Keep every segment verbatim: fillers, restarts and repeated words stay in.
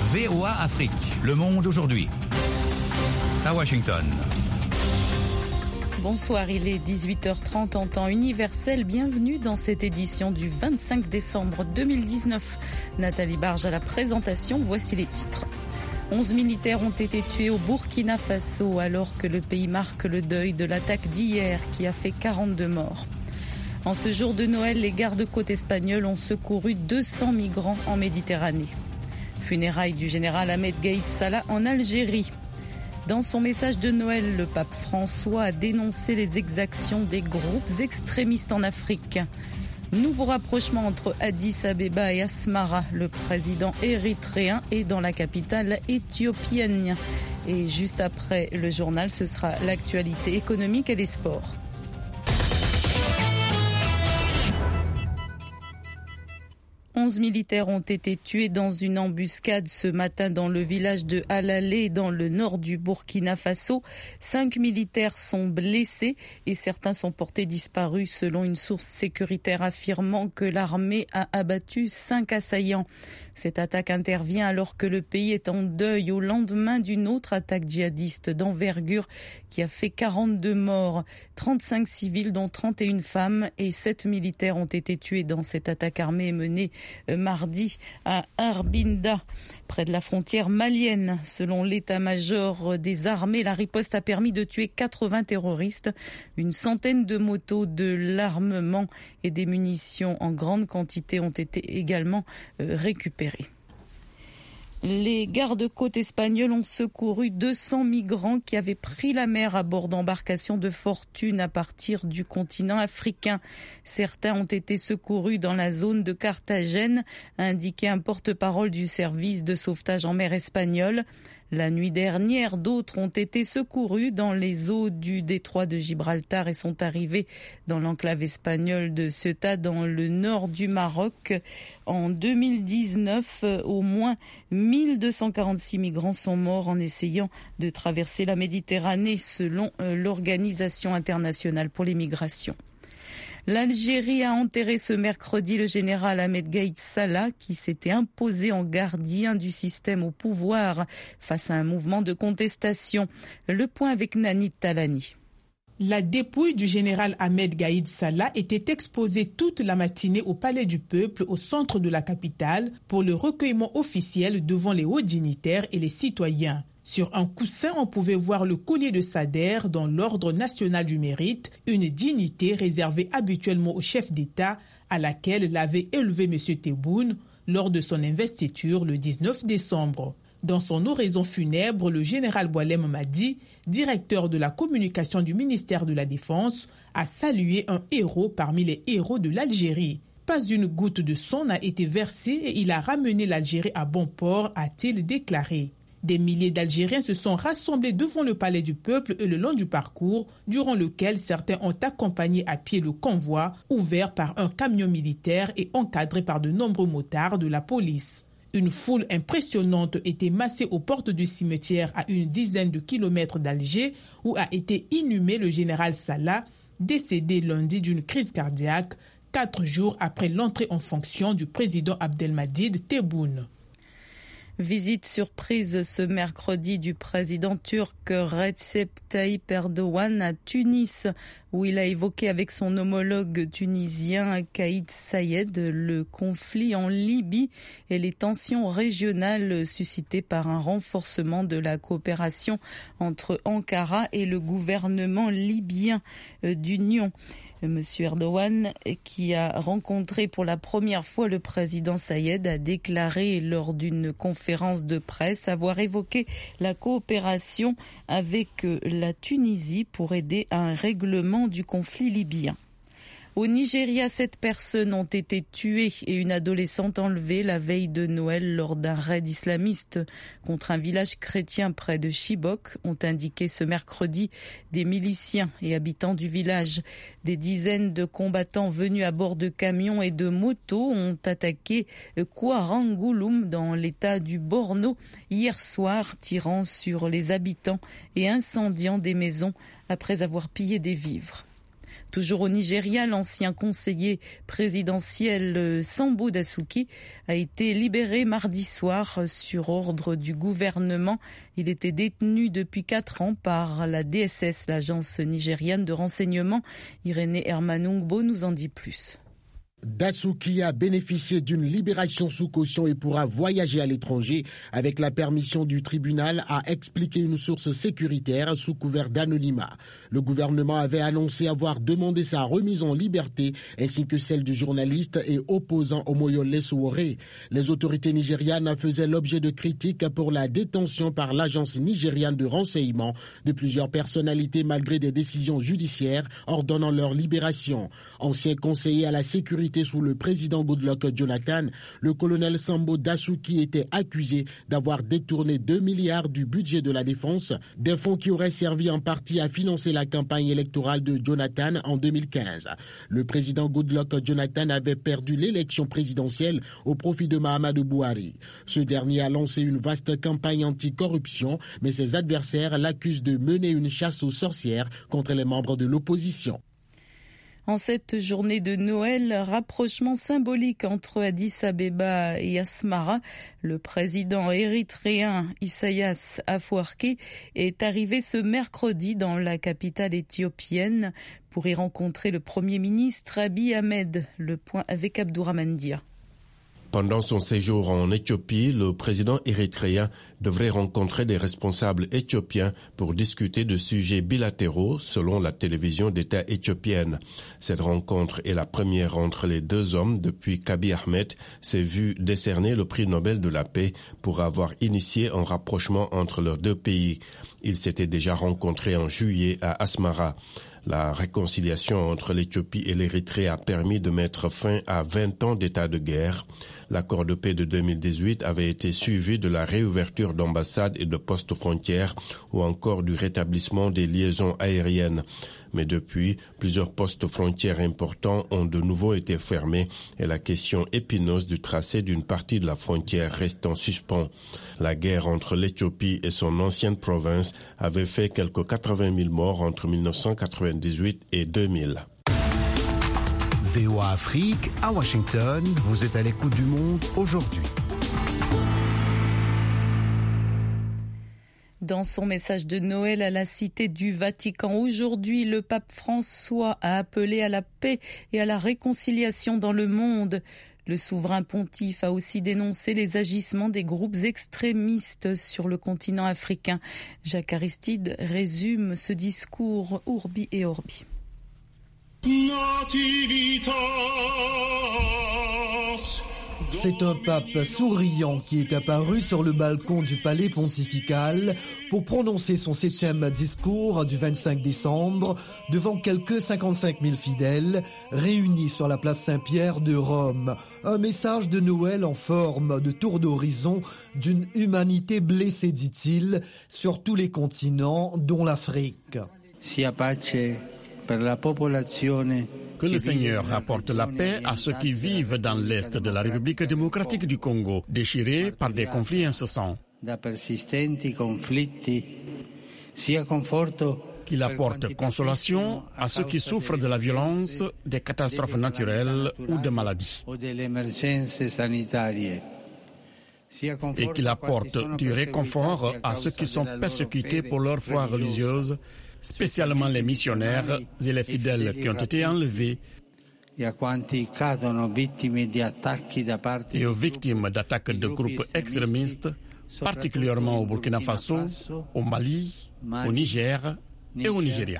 V O A Afrique, Le Monde aujourd'hui. À Washington. Bonsoir, il est dix-huit heures trente en temps universel. Bienvenue dans cette édition du vingt-cinq décembre deux mille dix-neuf. Nathalie Barge à la présentation, voici les titres. onze militaires ont été tués au Burkina Faso alors que le pays marque le deuil de l'attaque d'hier qui a fait quarante-deux morts. En ce jour de Noël, les gardes-côtes espagnols ont secouru deux cents migrants en Méditerranée. Funérailles du général Ahmed Gaïd Salah en Algérie. Dans son message de Noël, le pape François a dénoncé les exactions des groupes extrémistes en Afrique. Nouveau rapprochement entre Addis Abeba et Asmara. Le président érythréen est dans la capitale éthiopienne. Et juste après le journal, ce sera l'actualité économique et les sports. onze militaires ont été tués dans une embuscade ce matin dans le village de Alalé, dans le nord du Burkina Faso. Cinq militaires sont blessés et certains sont portés disparus selon une source sécuritaire affirmant que l'armée a abattu cinq assaillants. Cette attaque intervient alors que le pays est en deuil au lendemain d'une autre attaque djihadiste d'envergure qui a fait quarante-deux morts. trente-cinq civils dont trente et une femmes et sept militaires ont été tués dans cette attaque armée menée mardi à Arbinda, près de la frontière malienne. Selon l'état-major des armées, la riposte a permis de tuer quatre-vingts terroristes, une centaine de motos, de l'armement et des munitions en grande quantité ont été également récupérées. Les gardes-côtes espagnols ont secouru deux cents migrants qui avaient pris la mer à bord d'embarcations de fortune à partir du continent africain. Certains ont été secourus dans la zone de Carthagène, a indiqué un porte-parole du service de sauvetage en mer espagnol. La nuit dernière, d'autres ont été secourus dans les eaux du détroit de Gibraltar et sont arrivés dans l'enclave espagnole de Ceuta, dans le nord du Maroc. En deux mille dix-neuf, au moins mille deux cent quarante-six migrants sont morts en essayant de traverser la Méditerranée, selon l'Organisation internationale pour les migrations. L'Algérie a enterré ce mercredi le général Ahmed Gaïd Salah qui s'était imposé en gardien du système au pouvoir face à un mouvement de contestation. Le point avec Nani Talani. La dépouille du général Ahmed Gaïd Salah était exposée toute la matinée au Palais du Peuple, au centre de la capitale, pour le recueillement officiel devant les hauts dignitaires et les citoyens. Sur un coussin, on pouvait voir le collier de Sader dans l'Ordre national du mérite, une dignité réservée habituellement au chef d'État à laquelle l'avait élevé M. Tebboune lors de son investiture le dix-neuf décembre. Dans son oraison funèbre, le général Boualem Mamadi, directeur de la communication du ministère de la Défense, a salué un héros parmi les héros de l'Algérie. Pas une goutte de sang n'a été versée et il a ramené l'Algérie à bon port, a-t-il déclaré. Des milliers d'Algériens se sont rassemblés devant le Palais du Peuple et le long du parcours, durant lequel certains ont accompagné à pied le convoi, ouvert par un camion militaire et encadré par de nombreux motards de la police. Une foule impressionnante était massée aux portes du cimetière à une dizaine de kilomètres d'Alger, où a été inhumé le général Salah, décédé lundi d'une crise cardiaque, quatre jours après l'entrée en fonction du président Abdelmadjid Tebboune. Visite surprise ce mercredi du président turc Recep Tayyip Erdogan à Tunis, où il a évoqué avec son homologue tunisien Kais Saied le conflit en Libye et les tensions régionales suscitées par un renforcement de la coopération entre Ankara et le gouvernement libyen d'union. Monsieur Erdogan, qui a rencontré pour la première fois le président Saïed, a déclaré lors d'une conférence de presse avoir évoqué la coopération avec la Tunisie pour aider à un règlement du conflit libyen. Au Nigeria, sept personnes ont été tuées et une adolescente enlevée la veille de Noël lors d'un raid islamiste contre un village chrétien près de Chibok, ont indiqué ce mercredi des miliciens et habitants du village. Des dizaines de combattants venus à bord de camions et de motos ont attaqué Kouarangouloum dans l'état du Borno hier soir, tirant sur les habitants et incendiant des maisons après avoir pillé des vivres. Toujours au Nigeria, l'ancien conseiller présidentiel Sambo Dasuki a été libéré mardi soir sur ordre du gouvernement. Il était détenu depuis quatre ans par la D S S, l'agence nigériane de renseignement. Irénée Hermanungbo nous en dit plus. Dasuki a bénéficié d'une libération sous caution et pourra voyager à l'étranger avec la permission du tribunal, a expliqué une source sécuritaire sous couvert d'anonymat. Le gouvernement avait annoncé avoir demandé sa remise en liberté ainsi que celle du journaliste et opposant Omoyole Sowore. Les autorités nigérianes faisaient l'objet de critiques pour la détention par l'agence nigériane de renseignement de plusieurs personnalités malgré des décisions judiciaires ordonnant leur libération. Ancien conseiller à la sécurité sous le président Goodluck Jonathan, le colonel Sambo Dasuki était accusé d'avoir détourné deux milliards du budget de la défense, des fonds qui auraient servi en partie à financer la campagne électorale de Jonathan en deux mille quinze. Le président Goodluck Jonathan avait perdu l'élection présidentielle au profit de Mahamadou Buhari. Ce dernier a lancé une vaste campagne anti-corruption, mais ses adversaires l'accusent de mener une chasse aux sorcières contre les membres de l'opposition. En cette journée de Noël, rapprochement symbolique entre Addis Abeba et Asmara, le président érythréen Isaias Afwerki est arrivé ce mercredi dans la capitale éthiopienne pour y rencontrer le Premier ministre Abiy Ahmed. Le point avec Abdourahmane Dia. Pendant son séjour en Éthiopie, le président érythréen devrait rencontrer des responsables éthiopiens pour discuter de sujets bilatéraux, selon la télévision d'État éthiopienne. Cette rencontre est la première entre les deux hommes depuis qu'Abiy Ahmed s'est vu décerner le prix Nobel de la paix pour avoir initié un rapprochement entre leurs deux pays. Ils s'étaient déjà rencontrés en juillet à Asmara. La réconciliation entre l'Éthiopie et l'Érythrée a permis de mettre fin à vingt ans d'état de guerre. L'accord de paix de deux mille dix-huit avait été suivi de la réouverture d'ambassades et de postes frontières ou encore du rétablissement des liaisons aériennes. Mais depuis, plusieurs postes frontières importants ont de nouveau été fermés et la question épineuse du tracé d'une partie de la frontière reste en suspens. La guerre entre l'Éthiopie et son ancienne province avait fait quelques quatre-vingt mille morts entre mille neuf cent quatre-vingt-dix-huit et deux mille. V O A Afrique, à Washington, vous êtes à l'écoute du monde aujourd'hui. Dans son message de Noël à la Cité du Vatican aujourd'hui, le pape François a appelé à la paix et à la réconciliation dans le monde. Le souverain pontife a aussi dénoncé les agissements des groupes extrémistes sur le continent africain. Jacques Aristide résume ce discours Urbi et Orbi. C'est un pape souriant qui est apparu sur le balcon du palais pontifical pour prononcer son septième discours du vingt-cinq décembre devant quelques cinquante-cinq mille fidèles réunis sur la place Saint-Pierre de Rome. Un message de Noël en forme de tour d'horizon d'une humanité blessée, dit-il, sur tous les continents, dont l'Afrique. Sia pace per la popolazione. Que le Seigneur apporte la paix à ceux qui vivent dans l'Est de la République démocratique du Congo, déchirés par des conflits incessants. Qu'il apporte consolation à ceux qui souffrent de la violence, des catastrophes naturelles ou de maladies. Et qu'il apporte du réconfort à ceux qui sont persécutés pour leur foi religieuse, spécialement les missionnaires et les fidèles qui ont été enlevés, et aux victimes d'attaques de groupes extrémistes, particulièrement au Burkina Faso, au Mali, au Niger et au Nigeria.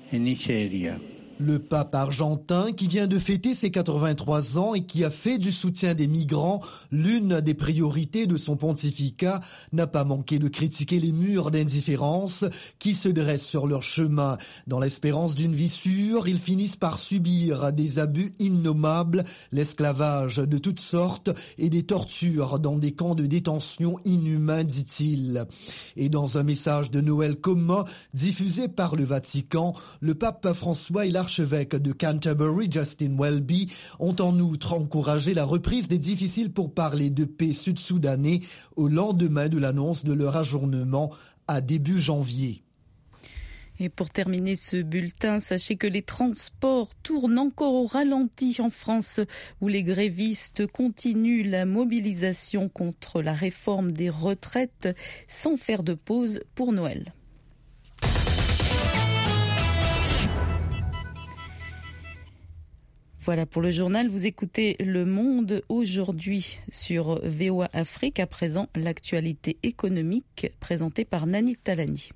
Le pape argentin, qui vient de fêter ses quatre-vingt-trois ans et qui a fait du soutien des migrants l'une des priorités de son pontificat, n'a pas manqué de critiquer les murs d'indifférence qui se dressent sur leur chemin. Dans l'espérance d'une vie sûre, ils finissent par subir des abus innommables, l'esclavage de toutes sortes et des tortures dans des camps de détention inhumains, dit-il. Et dans un message de Noël commun diffusé par le Vatican, le pape François et l'archevêque de Canterbury, Justin Welby, ont en outre encouragé la reprise des difficiles pourparlers de paix sud-soudanais au lendemain de l'annonce de leur ajournement à début janvier. Et pour terminer ce bulletin, sachez que les transports tournent encore au ralenti en France, où les grévistes continuent la mobilisation contre la réforme des retraites sans faire de pause pour Noël. Voilà pour le journal. Vous écoutez Le Monde aujourd'hui sur V O A Afrique. À présent, l'actualité économique présentée par Nani Talani.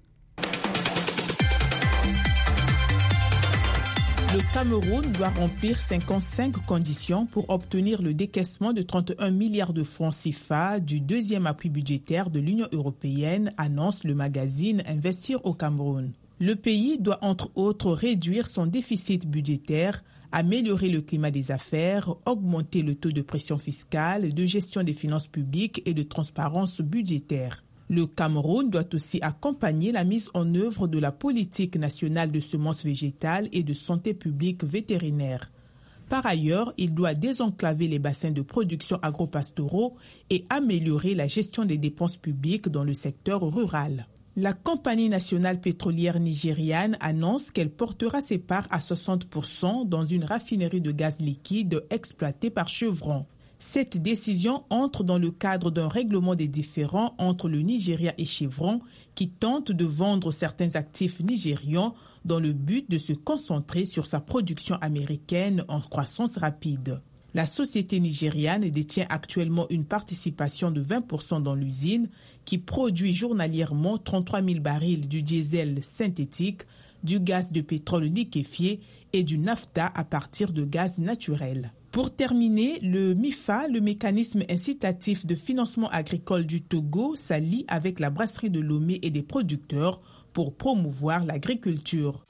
Le Cameroun doit remplir cinquante-cinq conditions pour obtenir le décaissement de trente et un milliards de francs C F A du deuxième appui budgétaire de l'Union européenne, annonce le magazine Investir au Cameroun. Le pays doit entre autres réduire son déficit budgétaire, améliorer le climat des affaires, augmenter le taux de pression fiscale, de gestion des finances publiques et de transparence budgétaire. Le Cameroun doit aussi accompagner la mise en œuvre de la politique nationale de semences végétales et de santé publique vétérinaire. Par ailleurs, il doit désenclaver les bassins de production agropastoraux et améliorer la gestion des dépenses publiques dans le secteur rural. La compagnie nationale pétrolière nigériane annonce qu'elle portera ses parts à soixante pour cent dans une raffinerie de gaz liquide exploitée par Chevron. Cette décision entre dans le cadre d'un règlement des différends entre le Nigeria et Chevron qui tente de vendre certains actifs nigérians dans le but de se concentrer sur sa production américaine en croissance rapide. La société nigériane détient actuellement une participation de vingt pour cent dans l'usine qui produit journalièrement trente-trois mille barils du diesel synthétique, du gaz de pétrole liquéfié et du naphtha à partir de gaz naturel. Pour terminer, le M I F A, le mécanisme incitatif de financement agricole du Togo, s'allie avec la brasserie de Lomé et des producteurs pour promouvoir l'agriculture.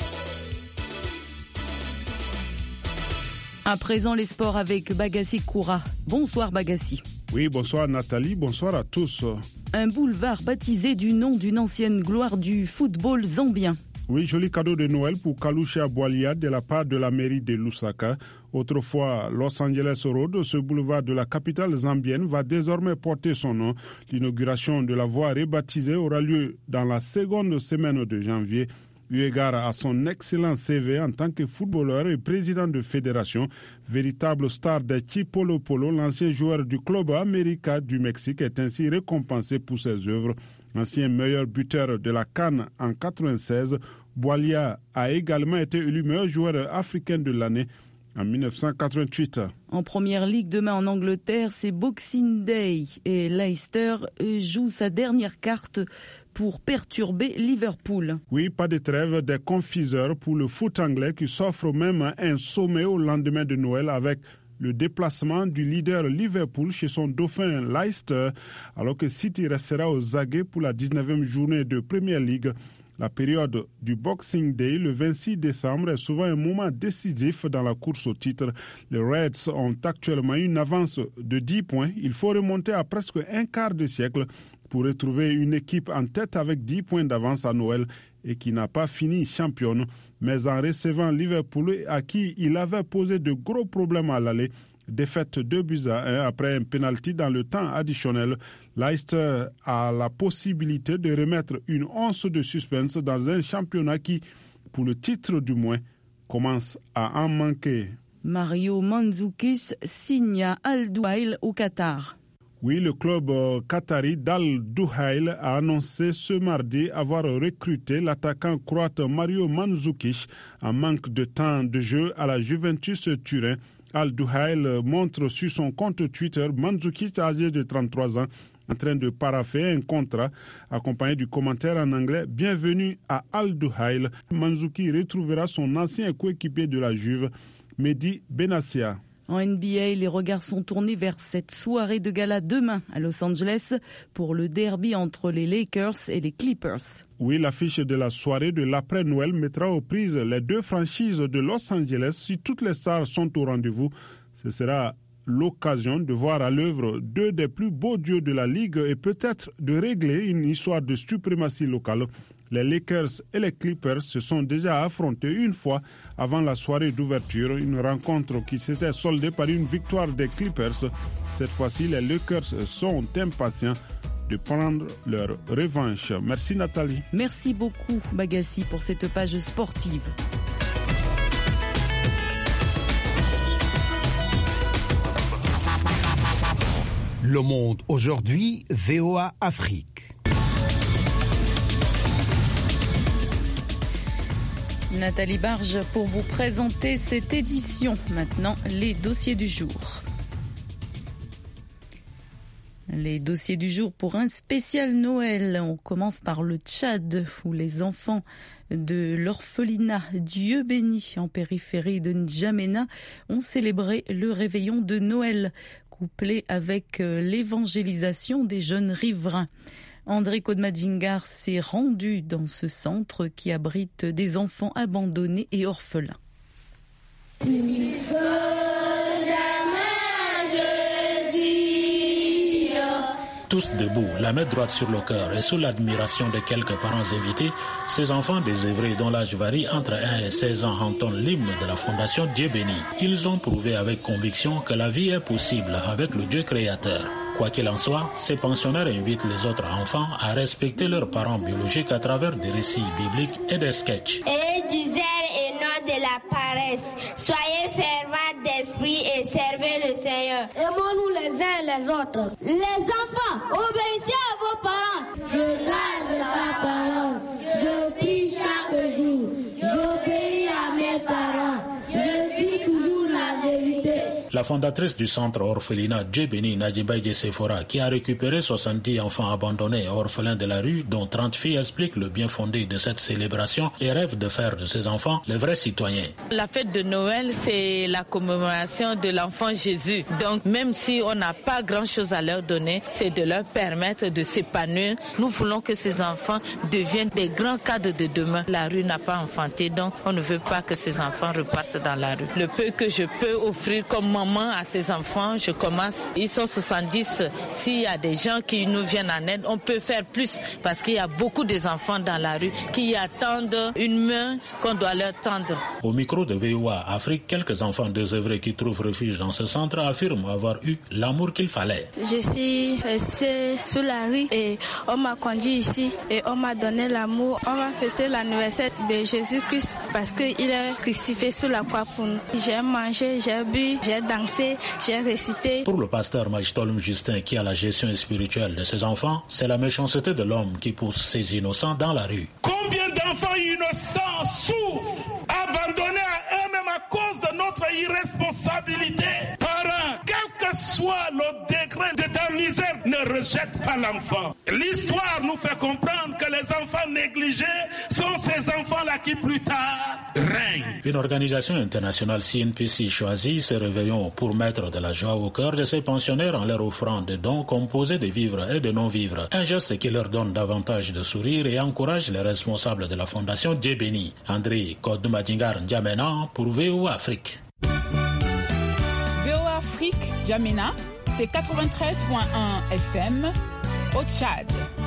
À présent, les sports avec Bagassi Koura. Bonsoir Bagassi. Oui, bonsoir Nathalie, bonsoir à tous. Un boulevard baptisé du nom d'une ancienne gloire du football zambien. Oui, joli cadeau de Noël pour Kalusha Bwalia de la part de la mairie de Lusaka. Autrefois Los Angeles Road, ce boulevard de la capitale zambienne va désormais porter son nom. L'inauguration de la voie rebaptisée aura lieu dans la seconde semaine de janvier. Eu égard à son excellent C V en tant que footballeur et président de fédération, véritable star de Chipolo Polo, l'ancien joueur du Club América du Mexique est ainsi récompensé pour ses œuvres. Ancien meilleur buteur de la CAN en quatre-vingt-seize, Bwalia a également été élu meilleur joueur africain de l'année en mille neuf cent quatre-vingt-huit. En première ligue demain en Angleterre, c'est Boxing Day et Leicester joue sa dernière carte pour perturber Liverpool. Oui, pas de trêve des confiseurs pour le foot anglais qui s'offre même un sommet au lendemain de Noël avec le déplacement du leader Liverpool chez son dauphin Leicester, alors que City restera aux aguets pour la dix-neuvième journée de Premier League. La période du Boxing Day, le vingt-six décembre, est souvent un moment décisif dans la course au titre. Les Reds ont actuellement une avance de dix points. Il faut remonter à presque un quart de siècle pour retrouver une équipe en tête avec dix points d'avance à Noël et qui n'a pas fini championne. Mais en recevant Liverpool, à qui il avait posé de gros problèmes à l'aller, défaite deux buts à un après un pénalty dans le temps additionnel, Leicester a la possibilité de remettre une once de suspense dans un championnat qui, pour le titre du moins, commence à en manquer. Mario Mandzukic signe à Al Duhail au Qatar. Oui, le club qatari d'Al Duhail a annoncé ce mardi avoir recruté l'attaquant croate Mario Mandzukic en manque de temps de jeu à la Juventus Turin. Al Duhail montre sur son compte Twitter Mandzukic, âgé de trente-trois ans, en train de parapher un contrat, accompagné du commentaire en anglais « Bienvenue à Al Duhail ». Mandzukic retrouvera son ancien coéquipier de la Juve, Mehdi Benassia. En N B A, les regards sont tournés vers cette soirée de gala demain à Los Angeles pour le derby entre les Lakers et les Clippers. Oui, l'affiche de la soirée de l'après-Noël mettra aux prises les deux franchises de Los Angeles. Si toutes les stars sont au rendez-vous, ce sera l'occasion de voir à l'œuvre deux des plus beaux dieux de la Ligue et peut-être de régler une histoire de suprématie locale. Les Lakers et les Clippers se sont déjà affrontés une fois avant la soirée d'ouverture, une rencontre qui s'était soldée par une victoire des Clippers. Cette fois-ci, les Lakers sont impatients de prendre leur revanche. Merci Nathalie. Merci beaucoup Bagassi pour cette page sportive. Le Monde aujourd'hui, V O A Afrique. Nathalie Barge pour vous présenter cette édition. Maintenant, les dossiers du jour. Les dossiers du jour pour un spécial Noël. On commence par le Tchad, où les enfants de l'orphelinat Dieu béni en périphérie de N'Djamena ont célébré le réveillon de Noël, couplé avec l'évangélisation des jeunes riverains. André Kodmadjingar s'est rendu dans ce centre qui abrite des enfants abandonnés et orphelins. Tous debout, la main droite sur le cœur et sous l'admiration de quelques parents invités, ces enfants désœuvrés dont l'âge varie entre un et seize ans entonnent l'hymne de la Fondation Dieu béni. Ils ont prouvé avec conviction que la vie est possible avec le Dieu créateur. Quoi qu'il en soit, ces pensionnaires invitent les autres enfants à respecter leurs parents biologiques à travers des récits bibliques et des sketchs. Et du zèle et non de la paresse. Soyez fervents d'esprit et servez le Seigneur. Aimons-nous les uns et les autres. Les enfants, obéissez à vos parents. Je garde sa parole. Je prie chaque jour. J'obéis à mes parents. Je dis toujours la vérité. La fondatrice du centre orphelinat Dieu béni, Nadjiba Sephora, qui a récupéré soixante-dix enfants abandonnés et orphelins de la rue, dont trente filles, explique le bien fondé de cette célébration et rêve de faire de ces enfants les vrais citoyens. La fête de Noël, c'est la commémoration de l'enfant Jésus. Donc même si on n'a pas grand-chose à leur donner, c'est de leur permettre de s'épanouir. Nous voulons que ces enfants deviennent des grands cadres de demain. La rue n'a pas enfanté, donc on ne veut pas que ces enfants repartent dans la rue. Le peu que je peux offrir comme maman à ces enfants, je commence, ils sont soixante-dix. S'il y a des gens qui nous viennent en aide, on peut faire plus parce qu'il y a beaucoup d'enfants dans la rue qui attendent une main qu'on doit leur tendre. Au micro de V O A Afrique, quelques enfants désœuvrés qui trouvent refuge dans ce centre affirment avoir eu l'amour qu'il fallait. Je suis restée sur la rue et on m'a conduit ici et on m'a donné l'amour. On va fêter l'anniversaire de Jésus-Christ parce qu'il est crucifié sur la croix pour nous. J'ai mangé, j'ai bu, j'ai dansé, j'ai récité. Pour le pasteur Majtolm Justin qui a la gestion spirituelle de ses enfants, c'est la méchanceté de l'homme qui pousse ces innocents dans la rue. Combien d'enfants innocents souffrent, abandonnés à eux-mêmes à cause de notre irresponsabilité? Parents, quel que soit le degré de ta misère, ne rejette pas l'enfant. L'histoire nous fait comprendre que les enfants négligés sont ces enfants-là qui plus tard règnent. Une organisation internationale C N P C choisit ces réveillons pour mettre de la joie au cœur de ces pensionnaires en leur offrant des dons composés de vivres et de non-vivres. Un geste qui leur donne davantage de sourire et encourage les responsables de la Fondation Dieu béni. André Kodmadjingar N'Djamena pour V O A Afrique. V O A Afrique, N'Djamena, c'est quatre-vingt-treize virgule un F M au Tchad.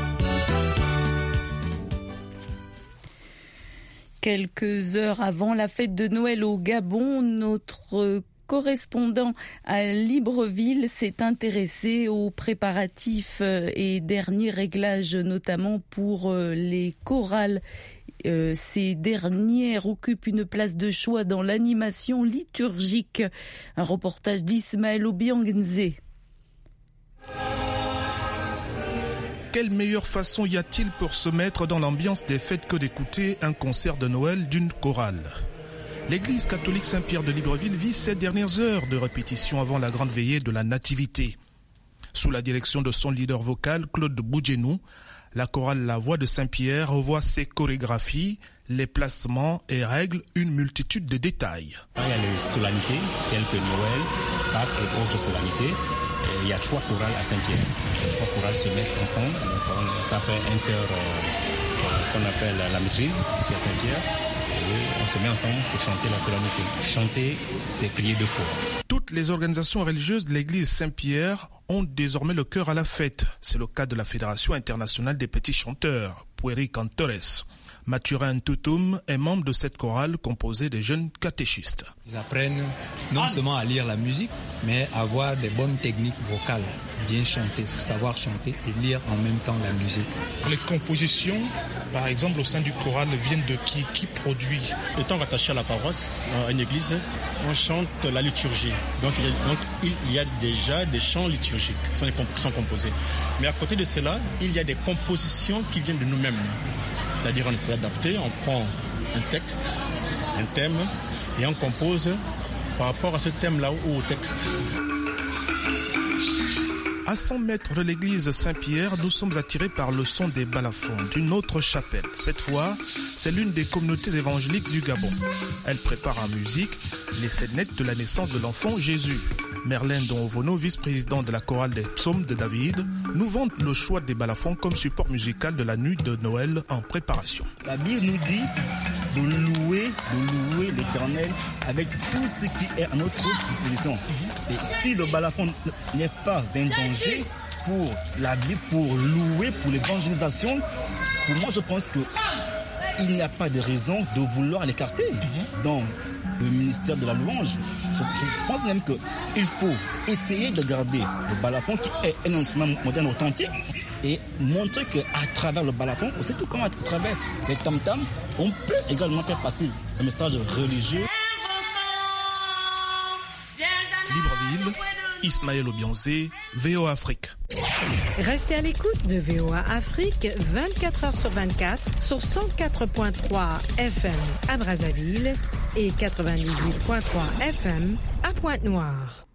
Quelques heures avant la fête de Noël au Gabon, notre correspondant à Libreville s'est intéressé aux préparatifs et derniers réglages, notamment pour les chorales. Euh, ces dernières occupent une place de choix dans l'animation liturgique. Un reportage d'Ismaël Obiangenze. Quelle meilleure façon y a-t-il pour se mettre dans l'ambiance des fêtes que d'écouter un concert de Noël d'une chorale? L'église catholique Saint-Pierre de Libreville vit ces dernières heures de répétition avant la grande veillée de la Nativité. Sous la direction de son leader vocal, Claude Boudjenou, la chorale La Voix de Saint-Pierre revoit ses chorégraphies, les placements et règle une multitude de détails. Il y a les solennités, telles que Noël, Pâques et autres solennités. Il y a trois chorales à Saint-Pierre. Les trois chorales se mettent ensemble. Ça fait un chœur euh, qu'on appelle la maîtrise, ici à Saint-Pierre. Et on se met ensemble pour chanter la solennité. Chanter, c'est prier deux fois. Toutes les organisations religieuses de l'église Saint-Pierre ont désormais le cœur à la fête. C'est le cas de la Fédération internationale des petits chanteurs, Pueri Cantores. Mathurin Toutoum est membre de cette chorale composée des jeunes catéchistes. Ils apprennent non seulement à lire la musique, mais à avoir des bonnes techniques vocales, bien chanter, savoir chanter et lire en même temps la musique. Les compositions, par exemple, au sein du choral, viennent de qui? Qui produit? Étant rattaché à la paroisse, à une église, on chante la liturgie. Donc il y a, donc, il y a déjà des chants liturgiques qui sont, qui sont composés. Mais à côté de cela, il y a des compositions qui viennent de nous-mêmes. C'est-à-dire on essaie d'adapter, on prend un texte, un thème, et on compose par rapport à ce thème-là ou au texte. À cent mètres de l'église Saint-Pierre, nous sommes attirés par le son des balafons d'une autre chapelle. Cette fois, c'est l'une des communautés évangéliques du Gabon. Elle prépare en musique les scénettes de la naissance de l'enfant Jésus. Merlin Donvono, vice-président de la chorale des psaumes de David, nous vante le choix des balafons comme support musical de la nuit de Noël en préparation. La Bible nous dit de louer, de louer l'Éternel avec tout ce qui est à notre disposition. Et si le balafon n'est pas un danger pour la Bible, pour louer, pour l'évangélisation, pour moi je pense qu'il n'y a pas de raison de vouloir l'écarter. Donc, le ministère de la louange, je, je pense même qu'il faut essayer de garder le balafon qui est un instrument moderne authentique et montrer qu'à travers le balafon, aussi tout comme à travers les tam-tams, on peut également faire passer un message religieux. Libreville, Ismaël Obionzé, V O A Afrique. Restez à l'écoute de V O A Afrique vingt-quatre heures sur vingt-quatre sur cent quatre virgule trois F M à Brazzaville et quatre-vingt-dix-huit virgule trois F M à Pointe-Noire.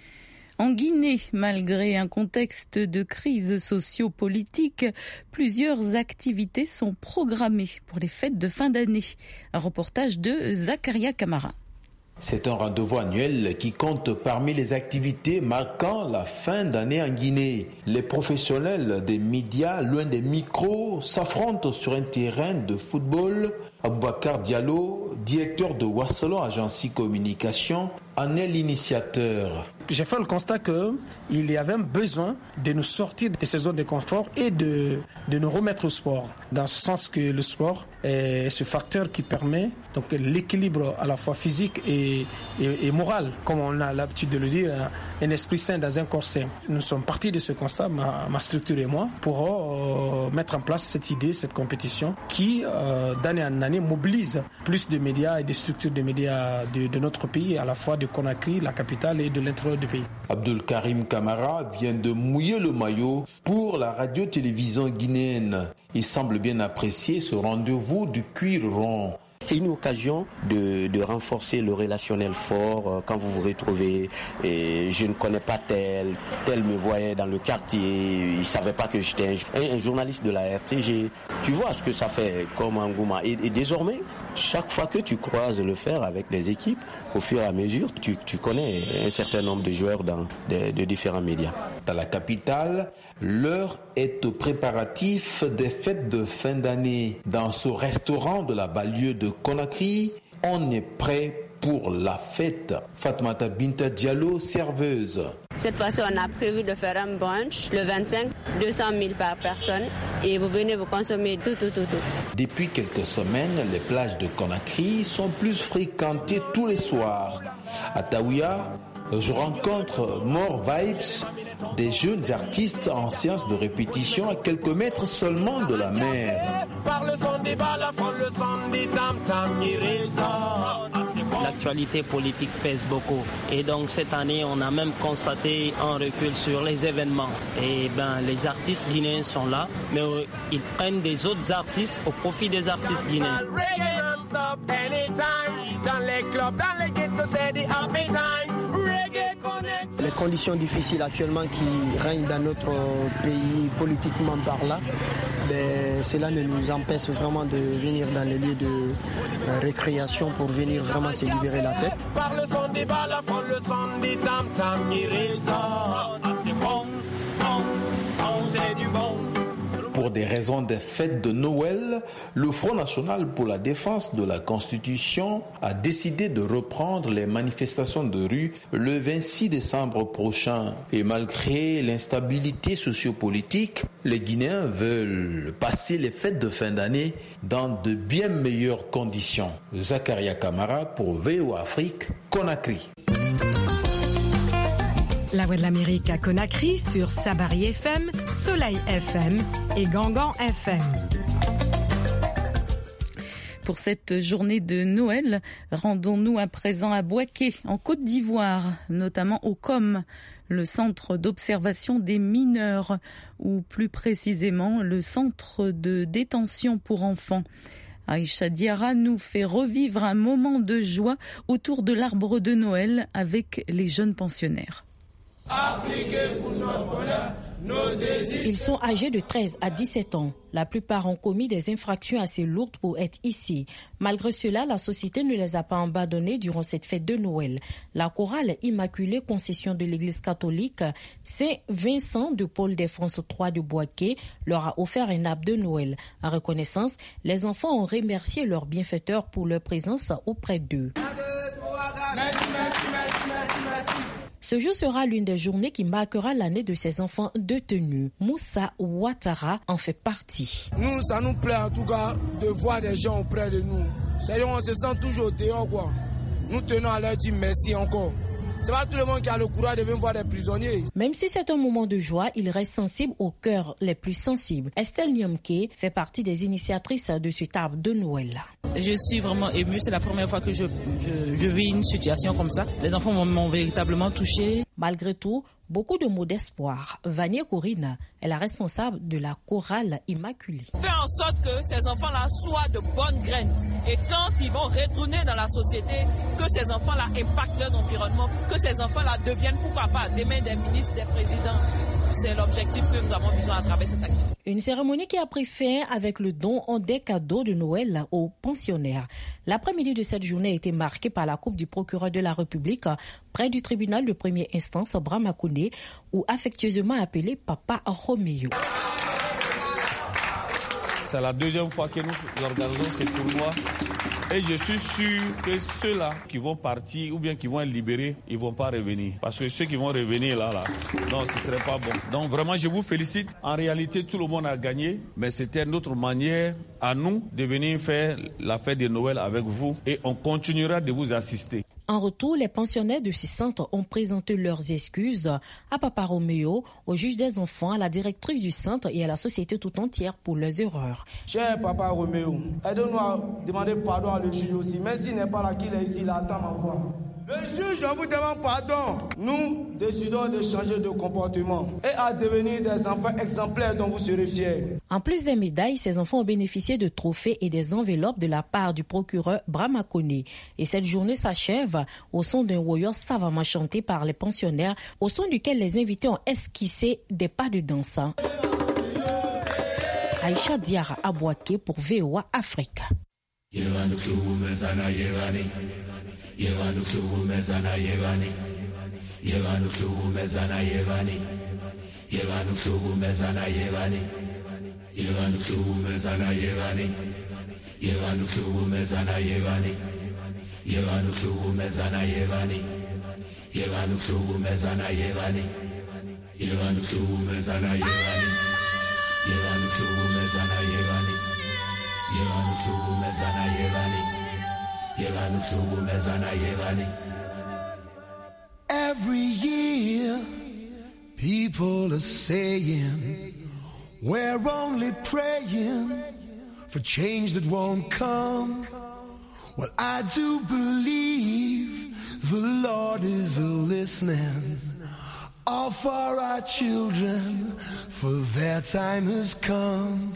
En Guinée, malgré un contexte de crise socio-politique, plusieurs activités sont programmées pour les fêtes de fin d'année. Un reportage de Zakaria Kamara. C'est un rendez-vous annuel qui compte parmi les activités marquant la fin d'année en Guinée. Les professionnels des médias, loin des micros, s'affrontent sur un terrain de football. Aboubacar Diallo, directeur de Wasselon Agency Communication, en est l'initiateur. J'ai fait le constat qu'il y avait besoin de nous sortir de ces zones de confort et de, de nous remettre au sport. Dans ce sens que le sport est ce facteur qui permet donc l'équilibre à la fois physique et, et, et moral, comme on a l'habitude de le dire, un esprit sain dans un corps sain. Nous sommes partis de ce constat, ma, ma structure et moi, pour euh, mettre en place cette idée, cette compétition qui, euh, d'année en année, mobilise plus de médias et des structures de médias de, de notre pays, à la fois de Conakry, la capitale, et de l'intérieur du pays. Abdul Karim Kamara vient de mouiller le maillot pour la radio-télévision guinéenne. Il semble bien apprécier ce rendez-vous du cuir rond. C'est une occasion de, de renforcer le relationnel fort quand vous vous retrouvez et je ne connais pas tel, tel me voyait dans le quartier, il savait pas que j'étais un, un journaliste de la R T G. Tu vois ce que ça fait comme Angouma. Et, et désormais, chaque fois que tu croises le fer avec les équipes, au fur et à mesure, tu, tu connais un certain nombre de joueurs dans de, de différents médias. Dans la capitale, l'heure est au préparatif des fêtes de fin d'année. Dans ce restaurant de la banlieue de Conakry, on est prêt pour la fête. Fatoumata Binta Diallo, serveuse. Cette fois-ci, on a prévu de faire un brunch le vingt-cinq, deux cent mille par personne. Et vous venez vous consommer tout, tout, tout, tout. Depuis quelques semaines, les plages de Conakry sont plus fréquentées tous les soirs. À Taouya, je rencontre More Vibes, des jeunes artistes en séance de répétition à quelques mètres seulement de la mer. L'actualité politique pèse beaucoup et donc cette année on a même constaté un recul sur les événements. Et ben les artistes guinéens sont là, mais ils prennent des autres artistes au profit des artistes guinéens. Les conditions difficiles actuellement qui règnent dans notre pays politiquement parlant, ben, cela ne nous empêche vraiment de venir dans les lieux de euh, récréation pour venir vraiment se libérer la tête. Par le son des balafons, le son des tam-tams qui résonne. Ah, c'est bon, bon, bon, c'est du bon. Pour des raisons des fêtes de Noël, le Front national pour la défense de la Constitution a décidé de reprendre les manifestations de rue le vingt-six décembre prochain. Et malgré l'instabilité sociopolitique, les Guinéens veulent passer les fêtes de fin d'année dans de bien meilleures conditions. Zakaria Kamara pour V O A Afrique, Conakry. La Voix de l'Amérique à Conakry sur Sabari F M, Soleil F M et Gangan F M. Pour cette journée de Noël, rendons-nous à présent à Bouaké, en Côte d'Ivoire, notamment au C O M, le centre d'observation des mineurs, ou plus précisément le centre de détention pour enfants. Aïcha Diarra nous fait revivre un moment de joie autour de l'arbre de Noël avec les jeunes pensionnaires. Ils sont âgés de treize à dix-sept ans. La plupart ont commis des infractions assez lourdes pour être ici. Malgré cela, la société ne les a pas abandonnés durant cette fête de Noël. La chorale Immaculée Concession de l'Église catholique Saint-Vincent de Paul des France trois de Bouaké leur a offert un arbre de Noël. En reconnaissance, les enfants ont remercié leurs bienfaiteurs pour leur présence auprès d'eux. Merci, merci, merci, merci, merci. Ce jour sera l'une des journées qui marquera l'année de ces enfants détenus. Moussa Ouattara en fait partie. Nous, ça nous plaît en tout cas de voir des gens auprès de nous. C'est-à-dire, on se sent toujours dehors, quoi. Nous tenons à leur dire merci encore. C'est pas tout le monde qui a le courage de venir voir des prisonniers. Même si c'est un moment de joie, il reste sensible aux cœurs les plus sensibles. Estelle Nyomke fait partie des initiatrices de cet arbre de Noël. Je suis vraiment émue, c'est la première fois que je, je, je vis une situation comme ça. Les enfants m'ont véritablement touchée. Malgré tout, beaucoup de mots d'espoir. Vania Corinne est la responsable de la chorale Immaculée. Faire en sorte que ces enfants-là soient de bonnes graines. Et quand ils vont retourner dans la société, que ces enfants-là impactent leur environnement, que ces enfants-là deviennent, pourquoi pas, demain des ministres, des présidents. C'est l'objectif que nous avons visé à travers cette activité. Une cérémonie qui a pris fin avec le don des cadeaux de Noël aux pensionnaires. L'après-midi de cette journée a été marquée par la coupe du procureur de la République près du tribunal de première instance Bramakoné, ou affectueusement appelé Papa Roméo. C'est la deuxième fois que nous organisons ce tournoi. Et je suis sûr que ceux-là qui vont partir ou bien qui vont être libérés, ils ne vont pas revenir. Parce que ceux qui vont revenir là, là, non, ce ne serait pas bon. Donc vraiment, je vous félicite. En réalité, tout le monde a gagné. Mais c'était notre manière à nous de venir faire la fête de Noël avec vous. Et on continuera de vous assister. En retour, les pensionnaires de ces centres ont présenté leurs excuses à Papa Roméo, au juge des enfants, à la directrice du centre et à la société tout entière pour leurs erreurs. Cher Papa Roméo, aidez-nous à demander pardon à le juge aussi. Même s'il n'est pas là, qu'il est ici, il attend ma voix. Le juge, on vous demande pardon. Nous décidons de changer de comportement et à devenir des enfants exemplaires dont vous serez fiers. En plus des médailles, ces enfants ont bénéficié de trophées et des enveloppes de la part du procureur Bramakoné. Et cette journée s'achève au son d'un woyo savamment chanté par les pensionnaires, au son duquel les invités ont esquissé des pas de danse. Aïcha Diarra à Bouaké pour V O A Afrique. Yevanu kuumezana yevani Yevanu kuumezana yevani Yevanu kuumezana yevani Yevanu kuumezana yevani Yevanu kuumezana yevani Yevanu kuumezana yevani Yevanu kuumezana yevani Yevanu kuumezana yevani Yevanu kuumezana yevani Yevanu kuumezana yevani Every year, people are saying we're only praying for change that won't come. Well, I do believe the Lord is listening, all for our children, for their time has come.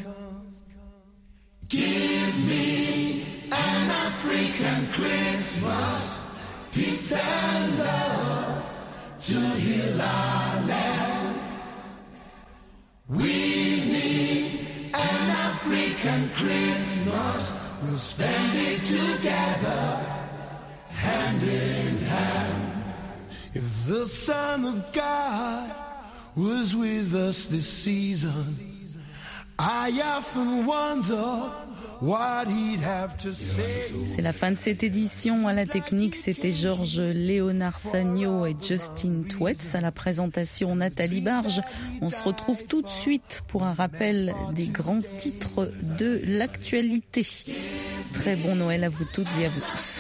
Give me an African Christmas, peace and love to heal our land. We need an African Christmas, we'll spend it together, hand in hand. If the Son of God was with us this season, I often wonder what he'd have to say. C'est la fin de cette édition. À la technique, c'était Georges Léonard Sagno et Justin Twetz. À la présentation, Nathalie Barge. On se retrouve tout de suite pour un rappel des grands titres de l'actualité. Très bon Noël à vous toutes et à vous tous.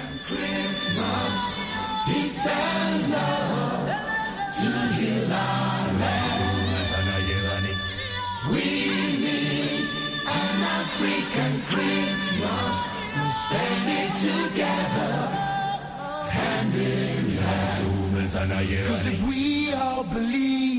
African Christmas, we'll spend it together, hand in hand. 'Cause if we all believe